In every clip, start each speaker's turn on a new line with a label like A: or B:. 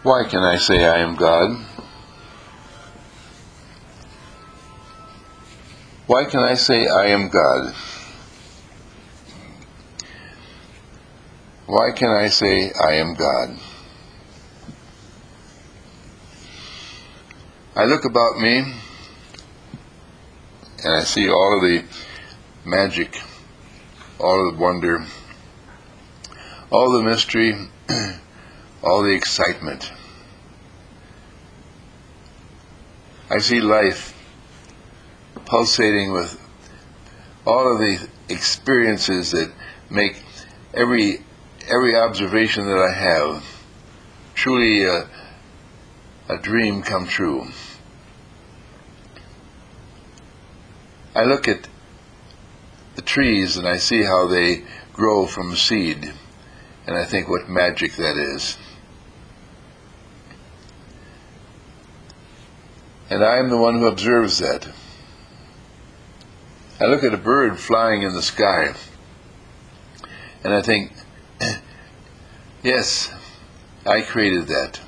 A: Why can I say I am God? Why can I say I am God? Why can I say I am God? I look about me and I see all of the magic, all of the wonder, all the mystery, all the excitement. I see life pulsating with all of the experiences that make every observation that I have truly a dream come true. I look at the trees and I see how they grow from seed, and I think what magic that is. And I am the one who observes that. I look at a bird flying in the sky, and I think, yes, I created that.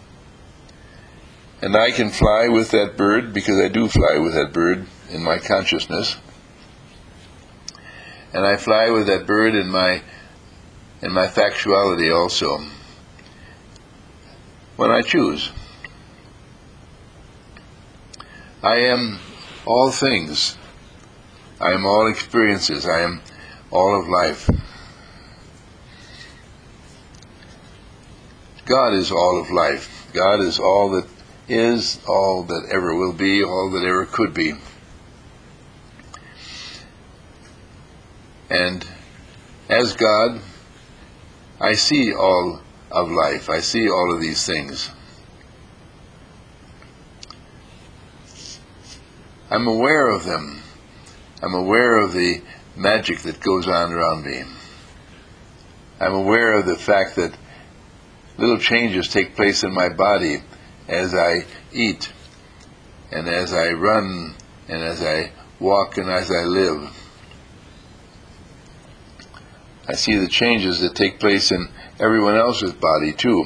A: And I can fly with that bird, because I do fly with that bird in my consciousness. And I fly with that bird in my factuality also, when I choose. I am all things. I am all experiences. I am all of life. God is all of life. God is all that is, all that ever will be, all that ever could be. And as God, I see all of life. I see all of these things. I'm aware of them. I'm aware of the magic that goes on around me. I'm aware of the fact that little changes take place in my body as I eat, and as I run, and as I walk, and as I live. I see the changes that take place in everyone else's body too.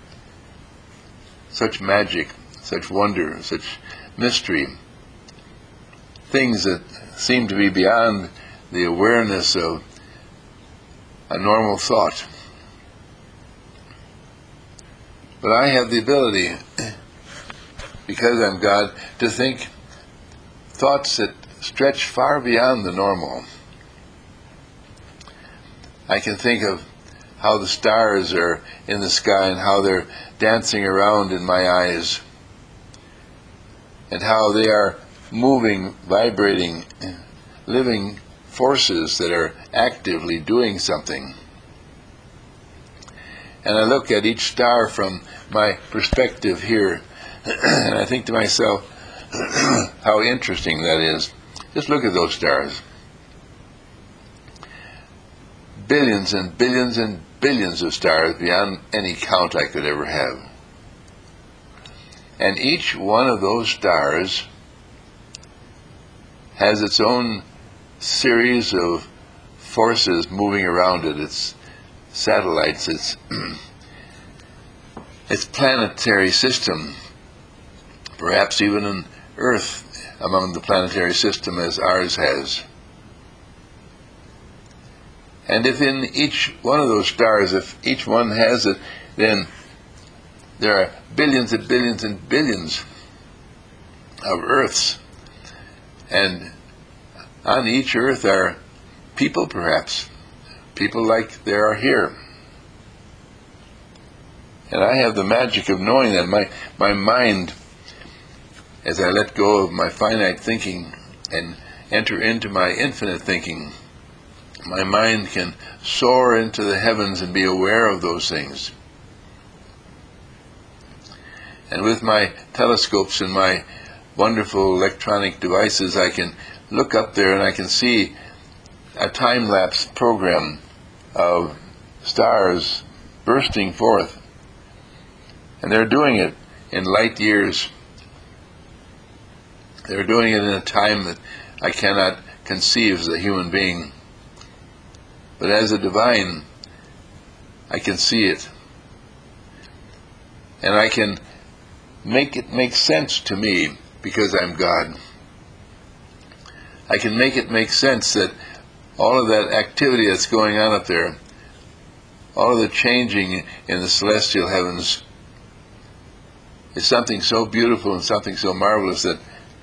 A: Such magic, such wonder, such mystery. Things that seem to be beyond the awareness of a normal thought. But I have the ability, because I'm God, to think thoughts that stretch far beyond the normal. I can think of how the stars are in the sky and how they're dancing around in my eyes, and how they are moving, vibrating, living forces that are actively doing something. And I look at each star from my perspective here, and I think to myself, how interesting that is. Just look at those stars. Billions and billions and billions of stars beyond any count I could ever have. And each one of those stars has its own series of forces moving around it, its satellites, its planetary system, perhaps even an Earth among the planetary system as ours has. And if in each one of those stars, if each one has it, then there are billions and billions and billions of Earths. And on each Earth are people, perhaps, people like there are here. And I have the magic of knowing that my mind, as I let go of my finite thinking and enter into my infinite thinking, my mind can soar into the heavens and be aware of those things. And with my telescopes and my wonderful electronic devices, I can look up there and I can see a time-lapse program of stars bursting forth. And they're doing it in light years. They're doing it in a time that I cannot conceive as a human being. But as a divine, I can see it. And I can make it make sense to me because I'm God. I can make it make sense that all of that activity that's going on up there, all of the changing in the celestial heavens, is something so beautiful and something so marvelous that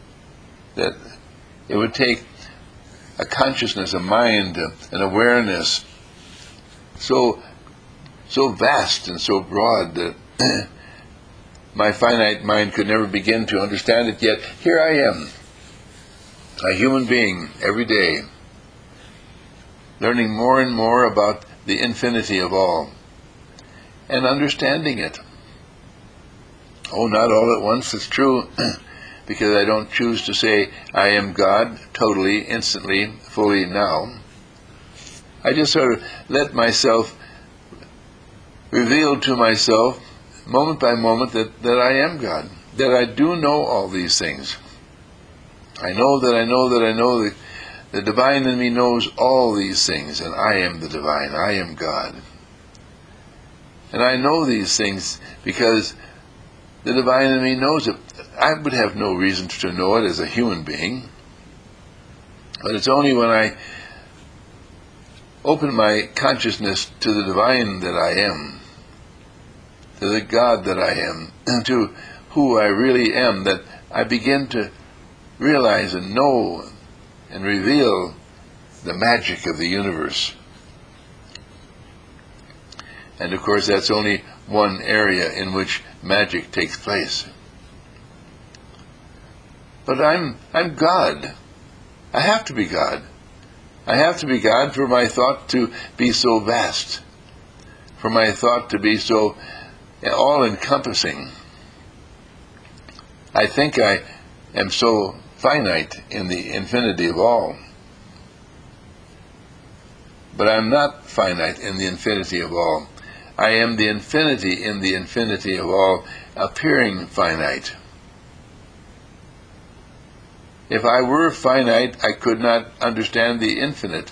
A: it would take a consciousness, a mind, an awareness so vast and so broad that my finite mind could never begin to understand it. Yet here I am, a human being, every day, learning more and more about the infinity of all, and understanding it. Oh, not all at once, it's true, because I don't choose to say I am God totally, instantly, fully now. I just sort of let myself reveal to myself, moment by moment, that I am God, that I do know all these things. I know that I know that I know that the divine in me knows all these things, and I am the divine, I am God. And I know these things because the divine in me knows it. I would have no reason to know it as a human being, but it's only when I open my consciousness to the divine that I am, to the God that I am, and to who I really am, that I begin to realize and know and reveal the magic of the universe. And of course that's only one area in which magic takes place. But I'm God. I have to be God. I have to be God for my thought to be so vast, for my thought to be so all-encompassing. I think I am so finite in the infinity of all. But I'm not finite in the infinity of all. I am the infinity in the infinity of all, appearing finite. If I were finite, I could not understand the infinite.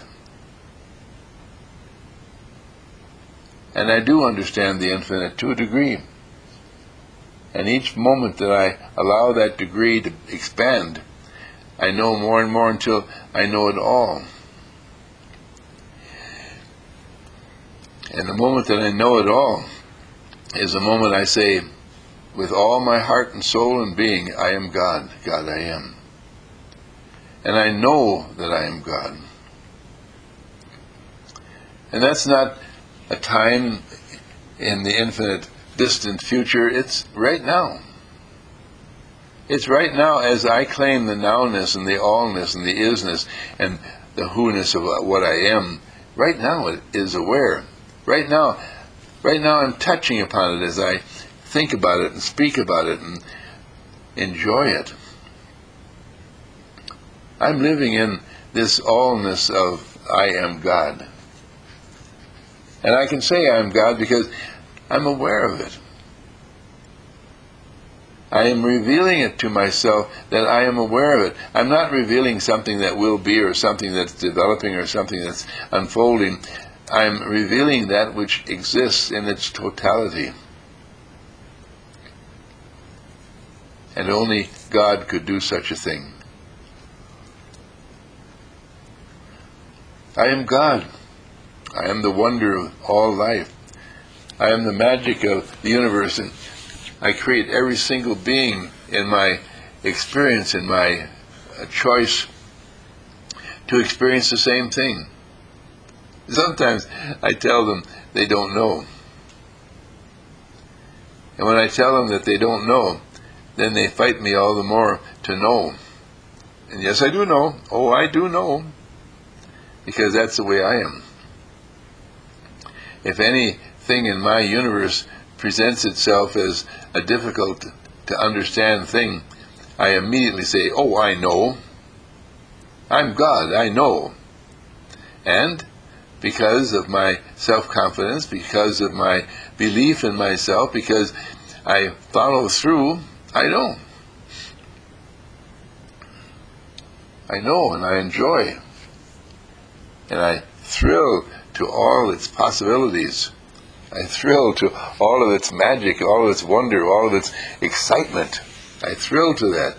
A: And I do understand the infinite to a degree. And each moment that I allow that degree to expand, I know more and more until I know it all. And the moment that I know it all is the moment I say, with all my heart and soul and being, I am God. God I am. And I know that I am God. And that's not a time in the infinite distant future. It's right now. It's right now as I claim the nowness and the allness and the isness and the who-ness of what I am. Right now it is aware. Right now I'm touching upon it as I think about it and speak about it and enjoy it. I'm living in this allness of I am God. And I can say I am God because I'm aware of it. I am revealing it to myself that I am aware of it. I'm not revealing something that will be or something that's developing or something that's unfolding. I'm revealing that which exists in its totality. And only God could do such a thing. I am God. I am the wonder of all life. I am the magic of the universe, and I create every single being in my experience, in my choice to experience the same thing. Sometimes I tell them they don't know. And when I tell them that they don't know, then they fight me all the more to know. And yes, I do know. Oh, I do know. Because that's the way I am. If anything in my universe presents itself as a difficult to understand thing, I immediately say, oh, I know. I'm God, I know. And because of my self-confidence, because of my belief in myself, because I follow through, I know. I know and I enjoy. And I thrill to all its possibilities. I thrill to all of its magic, all of its wonder, all of its excitement. I thrill to that.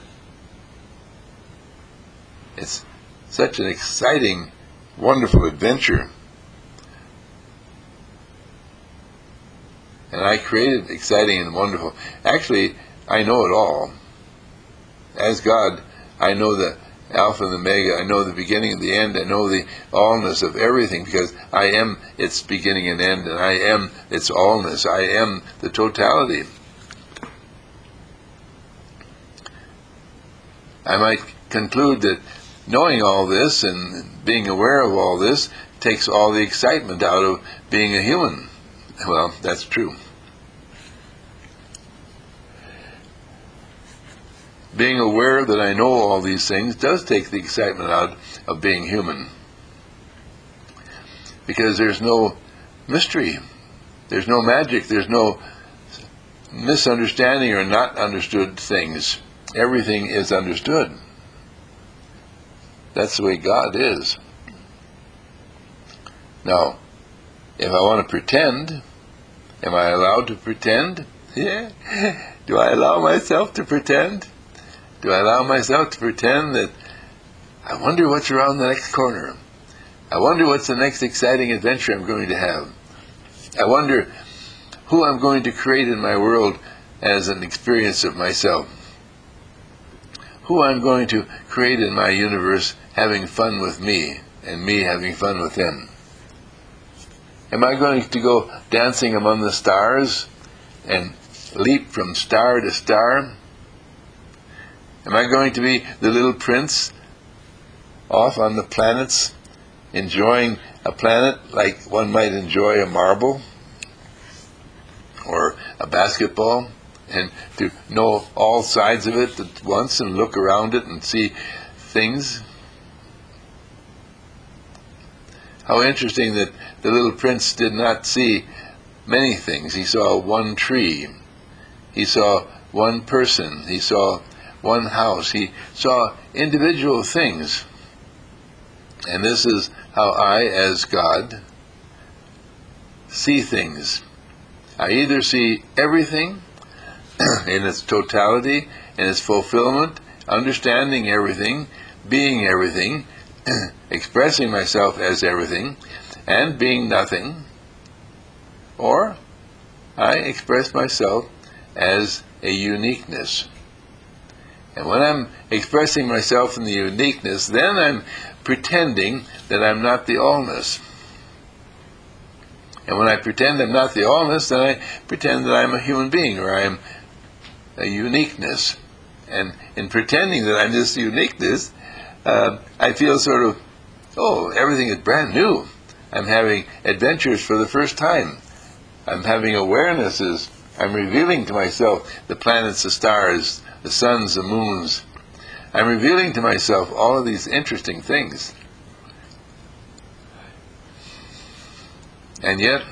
A: It's such an exciting, wonderful adventure. And I created exciting and wonderful. Actually, I know it all. As God, I know the Alpha and the Omega. I know the beginning and the end. I know the allness of everything, because I am its beginning and end, and I am its allness. I am the totality. I might conclude that knowing all this and being aware of all this takes all the excitement out of being a human. Well, that's true. Being aware that I know all these things does take the excitement out of being human. Because there's no mystery, there's no magic, there's no misunderstanding or not understood things. Everything is understood. That's the way God is. Now, if I want to pretend, am I allowed to pretend? Yeah. Do I allow myself to pretend? Do I allow myself to pretend that I wonder what's around the next corner? I wonder what's the next exciting adventure I'm going to have? I wonder who I'm going to create in my world as an experience of myself. Who I'm going to create in my universe having fun with me, and me having fun with him. Am I going to go dancing among the stars and leap from star to star? Am I going to be the little prince off on the planets, enjoying a planet like one might enjoy a marble or a basketball, and to know all sides of it at once and look around it and see things? How interesting that the little prince did not see many things. He saw one tree. He saw one person. He saw one house. He saw individual things. And this is how I, as God, see things. I either see everything in its totality, in its fulfillment, understanding everything, being everything, expressing myself as everything, and being nothing, or I express myself as a uniqueness. And when I'm expressing myself in the uniqueness, then I'm pretending that I'm not the allness. And when I pretend I'm not the allness, then I pretend that I'm a human being, or I'm a uniqueness. And in pretending that I'm this uniqueness, I feel sort of, oh, everything is brand new. I'm having adventures for the first time. I'm having awarenesses. I'm revealing to myself the planets, the stars, the suns, the moons. I'm revealing to myself all of these interesting things. And yet,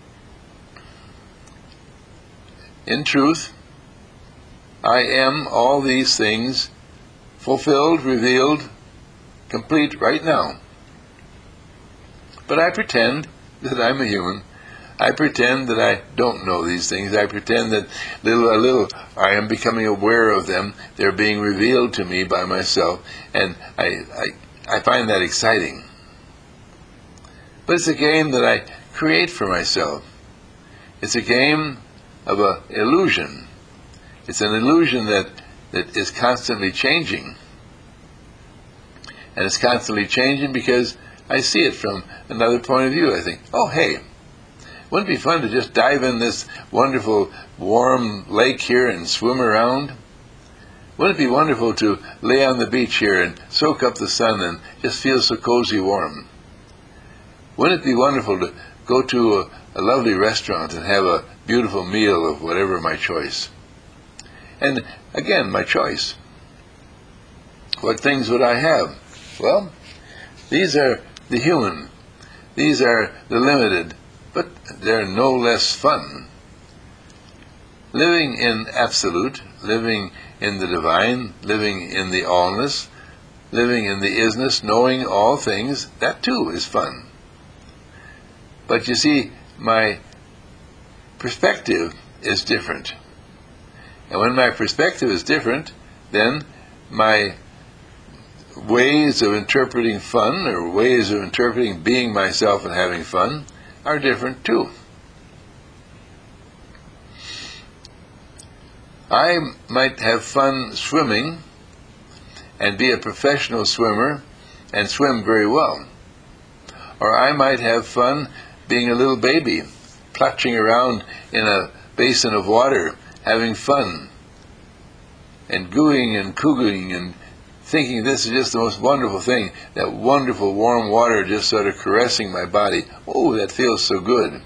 A: in truth, I am all these things fulfilled, revealed, complete right now. But I pretend that I'm a human. I pretend that I don't know these things. I pretend that little a little I am becoming aware of them. They're being revealed to me by myself, and I find that exciting. But it's a game that I create for myself. It's a game of an illusion. It's an illusion that is constantly changing. And it's constantly changing because I see it from another point of view. I think, oh, hey, wouldn't it be fun to just dive in this wonderful warm lake here and swim around? Wouldn't it be wonderful to lay on the beach here and soak up the sun and just feel so cozy warm? Wouldn't it be wonderful to go to a lovely restaurant and have a beautiful meal of whatever my choice? And again, my choice. What things would I have? Well, these are the human. These are the limited. But they're no less fun. Living in absolute, living in the divine, living in the allness, living in the isness, knowing all things, that too is fun. But you see, my perspective is different. And when my perspective is different, then my ways of interpreting fun, or ways of interpreting being myself and having fun, are different too. I might have fun swimming and be a professional swimmer and swim very well. Or I might have fun being a little baby, plunging around in a basin of water, having fun, and gooing and cooing and thinking this is just the most wonderful thing, that wonderful warm water just sort of caressing my body. Oh, that feels so good.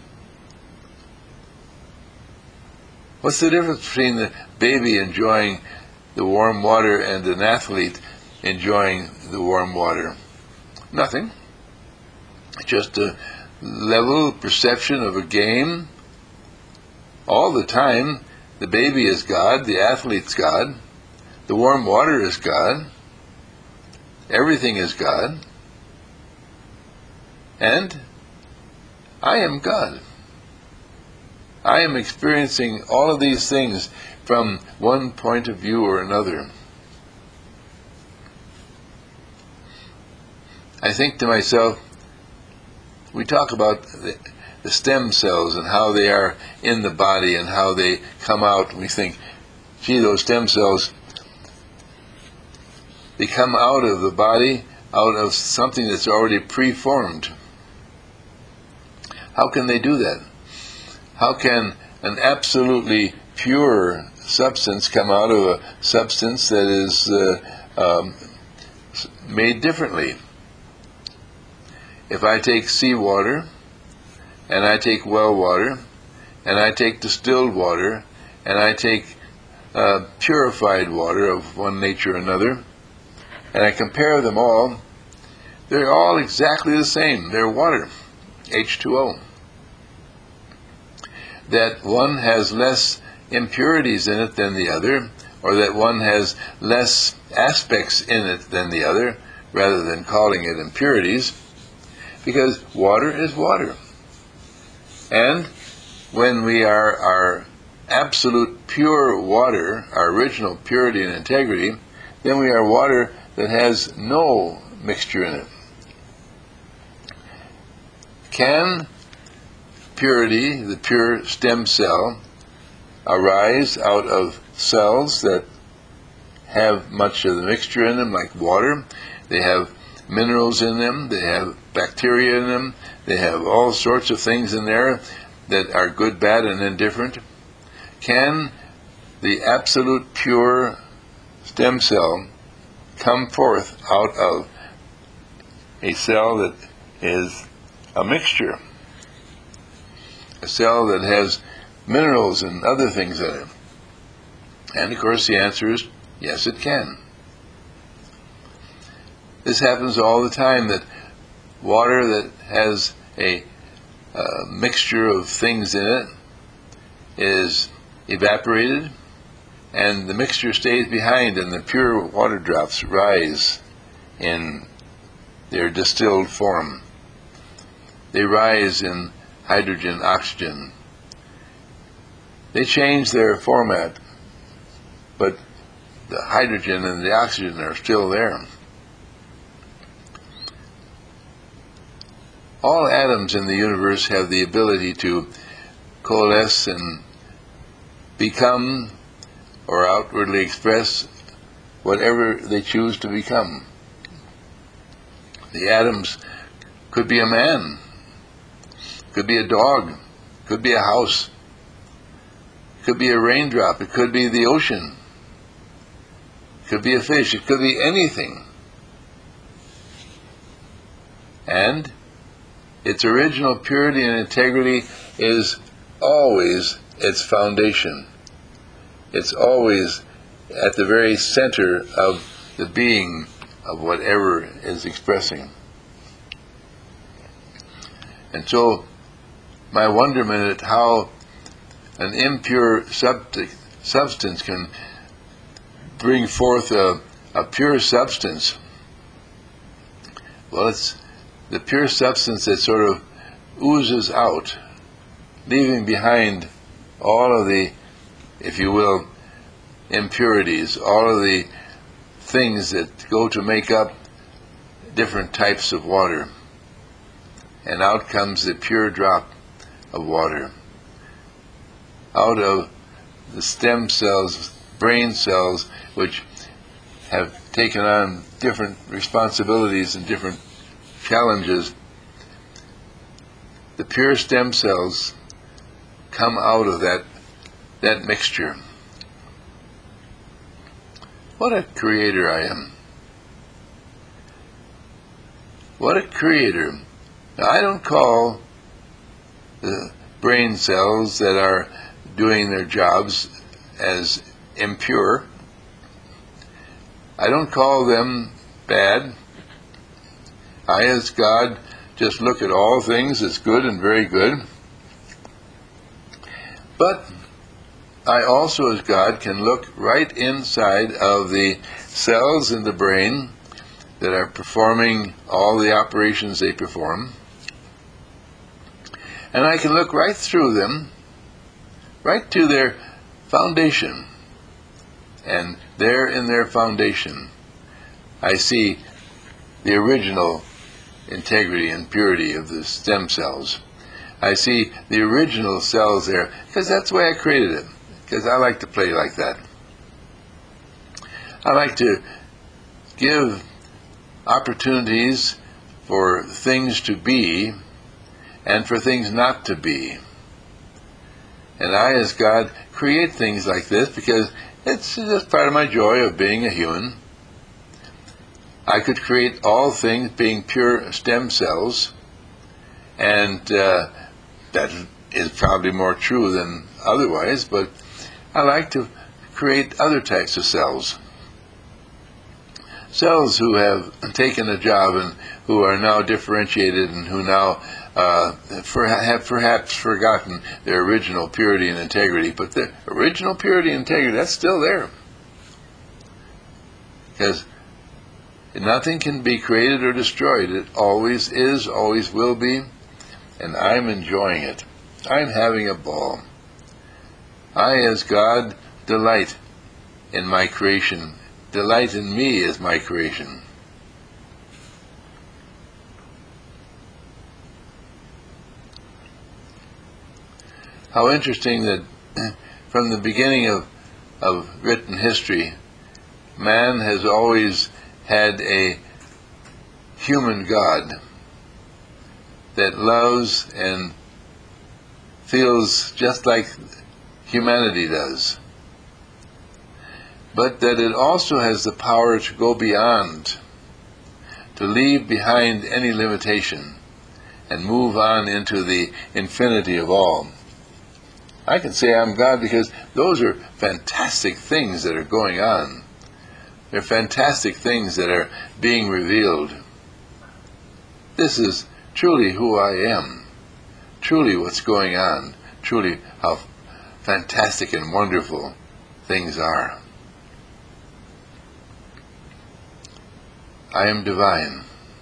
A: What's the difference between the baby enjoying the warm water and an athlete enjoying the warm water? Nothing. Just a level perception of a game. All the time, the baby is God, the athlete's God, the warm water is God, everything is God, and I am God. I am experiencing all of these things from one point of view or another. I think to myself, we talk about the stem cells and how they are in the body and how they come out, and we think, gee, those stem cells, they come out of the body, out of something that's already preformed. How can they do that? How can an absolutely pure substance come out of a substance that is made differently? If I take seawater, and I take well water, and I take distilled water, and I take purified water of one nature or another, and I compare them all, they're all exactly the same. They're water, H2O. That one has less impurities in it than the other, or that one has less aspects in it than the other, rather than calling it impurities, because water is water. And when we are our absolute pure water, our original purity and integrity, then we are water that has no mixture in it. Can purity, the pure stem cell, arise out of cells that have much of the mixture in them, like water? They have minerals in them, they have bacteria in them, they have all sorts of things in there that are good, bad, and indifferent. Can the absolute pure stem cell come forth out of a cell that is a mixture? A cell that has minerals and other things in it? And of course the answer is yes, it can. This happens all the time, that water that has a mixture of things in it is evaporated, and the mixture stays behind, and the pure water drops rise in their distilled form. They rise in hydrogen, oxygen. They change their format, but the hydrogen and the oxygen are still there. All atoms in the universe have the ability to coalesce and become, or outwardly express, whatever they choose to become. The atoms could be a man, could be a dog, could be a house, could be a raindrop, it could be the ocean, it could be a fish, it could be anything. And its original purity and integrity is always its foundation. It's always at the very center of the being of whatever is expressing. And so, my wonderment at how an impure substance can bring forth a pure substance. Well, it's the pure substance that sort of oozes out, leaving behind all of the, if you will, impurities, all of the things that go to make up different types of water. And out comes the pure drop of water. Out of the stem cells, brain cells, which have taken on different responsibilities and different challenges, the pure stem cells come out of that mixture. What a creator I am. What a creator. Now, I don't call the brain cells that are doing their jobs as impure. I don't call them bad. I, as God, just look at all things as good and very good. But I also, as God, can look right inside of the cells in the brain that are performing all the operations they perform. And I can look right through them, right to their foundation. And there in their foundation, I see the original integrity and purity of the stem cells. I see the original cells there, because that's the way I created it, because I like to play like that. I like to give opportunities for things to be and for things not to be. And I, as God, create things like this because it's just part of my joy of being a human. I could create all things being pure stem cells, and that is probably more true than otherwise, but I like to create other types of cells. Cells who have taken a job and who are now differentiated and who now have perhaps forgotten their original purity and integrity. But the original purity and integrity, that's still there. Because nothing can be created or destroyed. It always is, always will be, and I'm enjoying it. I'm having a ball. I, as God, delight in my creation. Delight in me as my creation. How interesting that from the beginning of written history, man has always had a human God that loves and feels just like humanity does, but that it also has the power to go beyond, to leave behind any limitation and move on into the infinity of all. I can say I'm God because those are fantastic things that are going on. They're fantastic things that are being revealed. This is truly who I am, truly what's going on, truly how fantastic and wonderful things are. I am divine.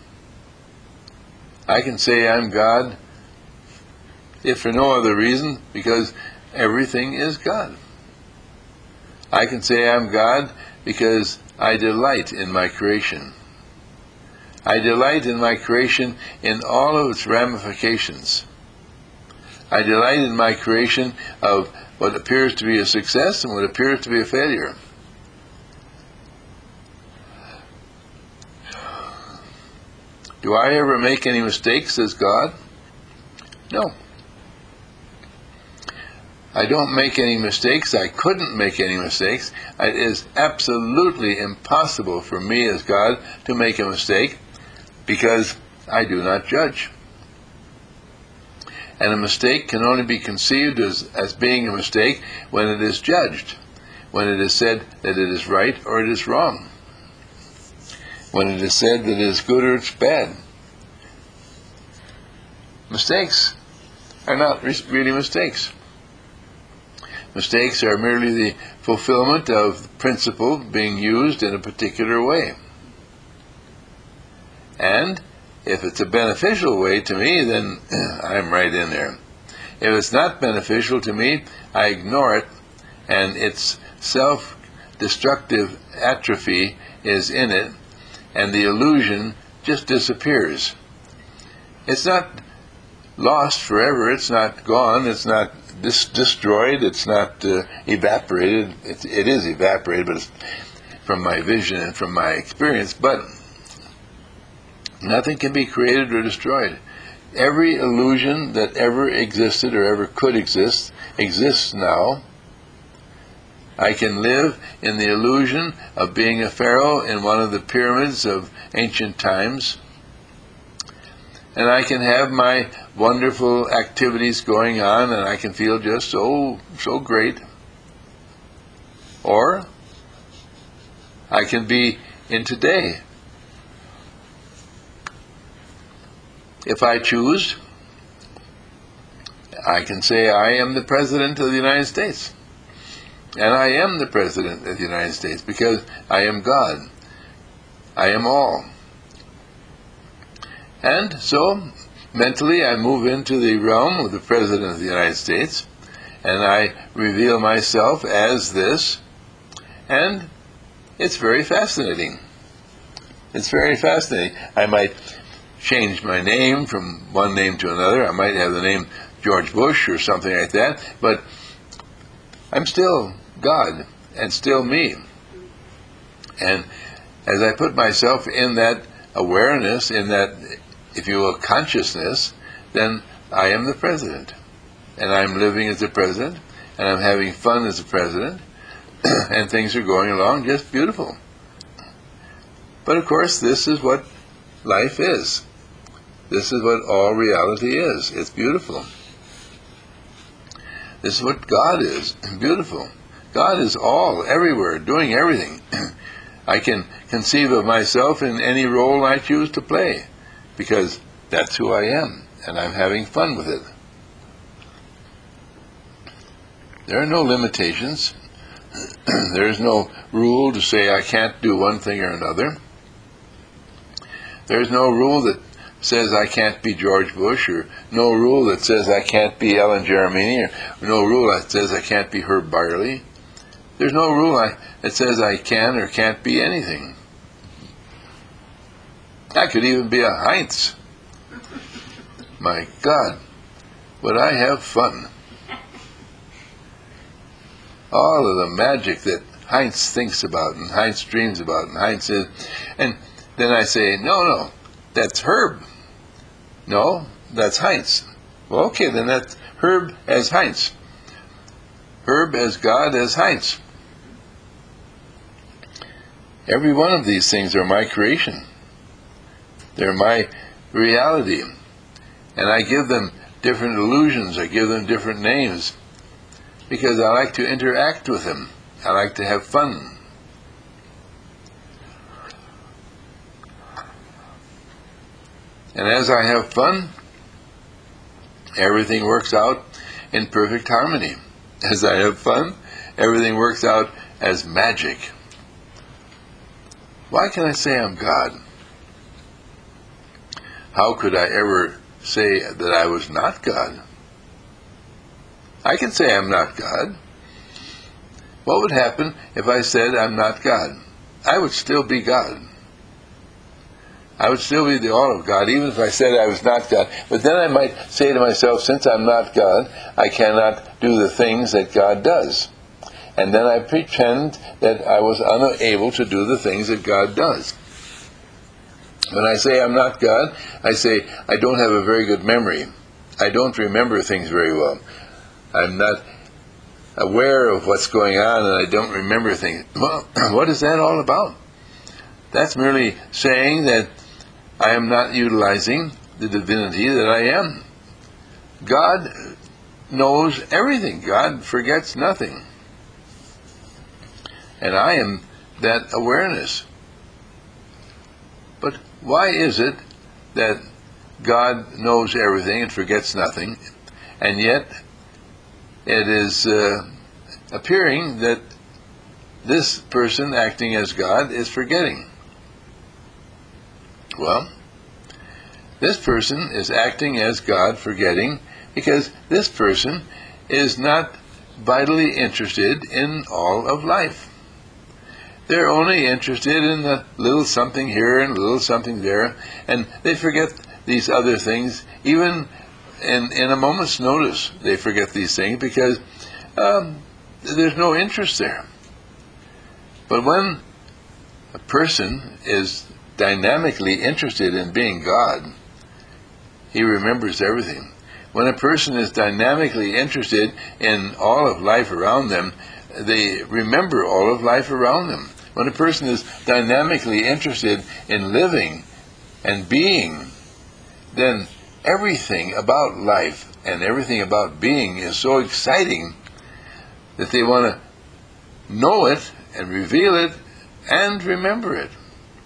A: I can say I'm God, if for no other reason, because everything is God. I can say I'm God because I delight in my creation. I delight in my creation in all of its ramifications. I delight in my creation of what appears to be a success and what appears to be a failure. Do I ever make any mistakes as God? No. I don't make any mistakes. I couldn't make any mistakes. It is absolutely impossible for me as God to make a mistake because I do not judge. And a mistake can only be conceived as being a mistake when it is judged, when it is said that it is right or it is wrong, when it is said that it is good or it's bad. Mistakes are not really mistakes. Mistakes are merely the fulfillment of the principle being used in a particular way. And if it's a beneficial way to me, then I'm right in there. If it's not beneficial to me, I ignore it, and its self-destructive atrophy is in it, and the illusion just disappears. It's not lost forever, it's not gone, it's not destroyed, it's not evaporated. It is evaporated, but it's from my vision and from my experience, but nothing can be created or destroyed. Every illusion that ever existed or ever could exist exists now. I can live in the illusion of being a pharaoh in one of the pyramids of ancient times, and I can have my wonderful activities going on, and I can feel just so great. Or I can be in today. If I choose, I can say I am the President of the United States. And I am the President of the United States because I am God. I am all. And so, mentally, I move into the realm of the President of the United States, and I reveal myself as this, and it's very fascinating. It's very fascinating. I might change my name from one name to another. I might have the name George Bush or something like that, but I'm still God and still me. And as I put myself in that awareness, in that, if you will, consciousness, then I am the President. And I'm living as the President, and I'm having fun as the President, and things are going along just beautiful. But of course, this is what life is. This is what all reality is. It's beautiful. This is what God is. Beautiful. God is all, everywhere, doing everything. I can conceive of myself in any role I choose to play, because that's who I am, and I'm having fun with it. There are no limitations. There is no rule to say I can't do one thing or another. There's no rule that says I can't be George Bush, or no rule that says I can't be Ellen Jeremini, or no rule that says I can't be Herb Byerly. There's no rule that says I can or can't be anything. I could even be a Heinz. My God, would I have fun. All of the magic that Heinz thinks about and Heinz dreams about and Heinz is. And then I say, no, that's Herb. No, that's Heinz. Well, okay, then that's Herb as Heinz. Herb as God as Heinz. Every one of these things are my creation. They're my reality. And I give them different illusions. I give them different names, because I like to interact with them. I like to have fun. And as I have fun, everything works out in perfect harmony. As I have fun, everything works out as magic. Why can I say I'm God? How could I ever say that I was not God? I can say I'm not God. What would happen if I said I'm not God? I would still be God. I would still be the all of God, even if I said I was not God. But then I might say to myself, since I'm not God, I cannot do the things that God does. And then I pretend that I was unable to do the things that God does. When I say I'm not God, I say I don't have a very good memory. I don't remember things very well. I'm not aware of what's going on, and I don't remember things. Well, what is that all about? That's merely saying that I am not utilizing the divinity that I am. God knows everything. God forgets nothing. And I am that awareness. But why is it that God knows everything and forgets nothing, and yet it is appearing that this person acting as God is forgetting? Well, this person is acting as God, forgetting, Because this person is not vitally interested in all of life. They're only interested in a little something here and a little something there, and they forget these other things. Even in a moment's notice, they forget these things because there's no interest there. But when a person is dynamically interested in being God, he remembers everything. When a person is dynamically interested in all of life around them, they remember all of life around them. When a person is dynamically interested in living and being, then everything about life and everything about being is so exciting that they want to know it and reveal it and remember it.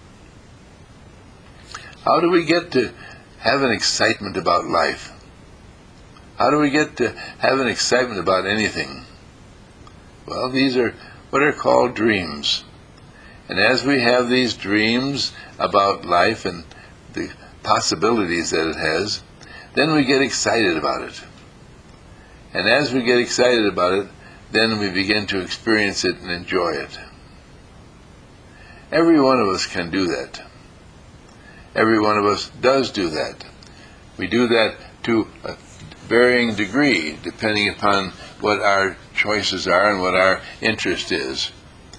A: How do we get to have an excitement about life? How do we get to have an excitement about anything? Well, these are what are called dreams. And as we have these dreams about life and the possibilities that it has, then we get excited about it. And as we get excited about it, then we begin to experience it and enjoy it. Every one of us can do that. Every one of us does do that. We do that to a varying degree, depending upon what our choices are and what our interest is.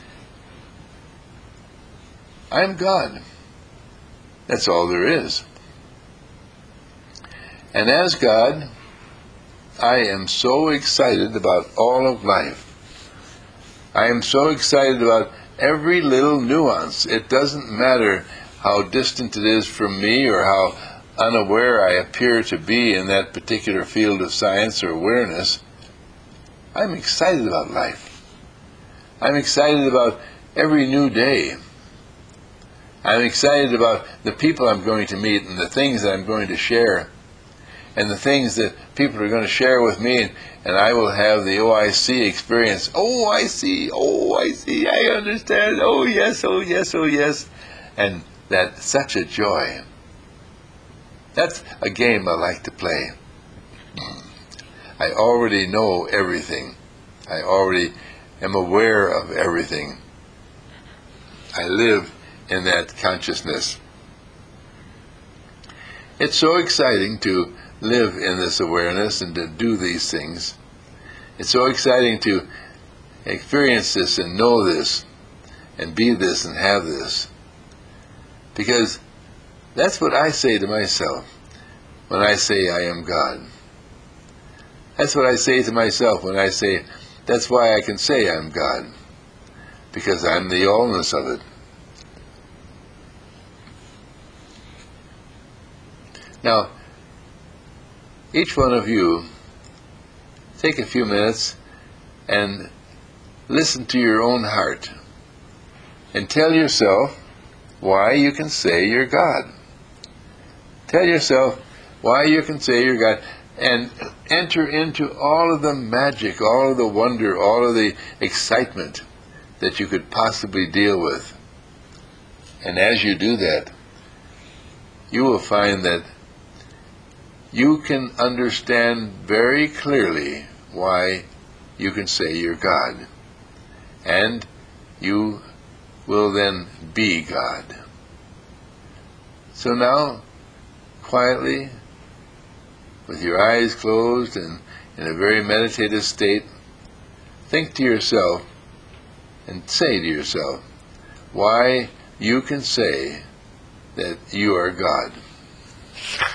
A: I'm God. That's all there is. And as God, I am so excited about all of life. I am so excited about every little nuance. It doesn't matter how distant it is from me or how unaware I appear to be in that particular field of science or awareness. I'm excited about life. I'm excited about every new day. I'm excited about the people I'm going to meet and the things that I'm going to share and the things that people are going to share with me, and I will have the OIC experience. Oh, I see. Oh, I see. I understand. Oh, yes. Oh, yes. Oh, yes. And that's such a joy. That's a game I like to play. I already know everything. I already am aware of everything. I live in that consciousness. It's so exciting to live in this awareness and to do these things. It's so exciting to experience this and know this and be this and have this. Because that's what I say to myself when I say I am God. That's what I say to myself when I say, that's why I can say I'm God. Because I'm the allness of it. Now, each one of you, take a few minutes and listen to your own heart and tell yourself why you can say you're God. Tell yourself why you can say you're God, and enter into all of the magic, all of the wonder, all of the excitement that you could possibly deal with. And as you do that, you will find that you can understand very clearly why you can say you're God. And you will then be God. So now, quietly, with your eyes closed and in a very meditative state, think to yourself and say to yourself why you can say that you are God.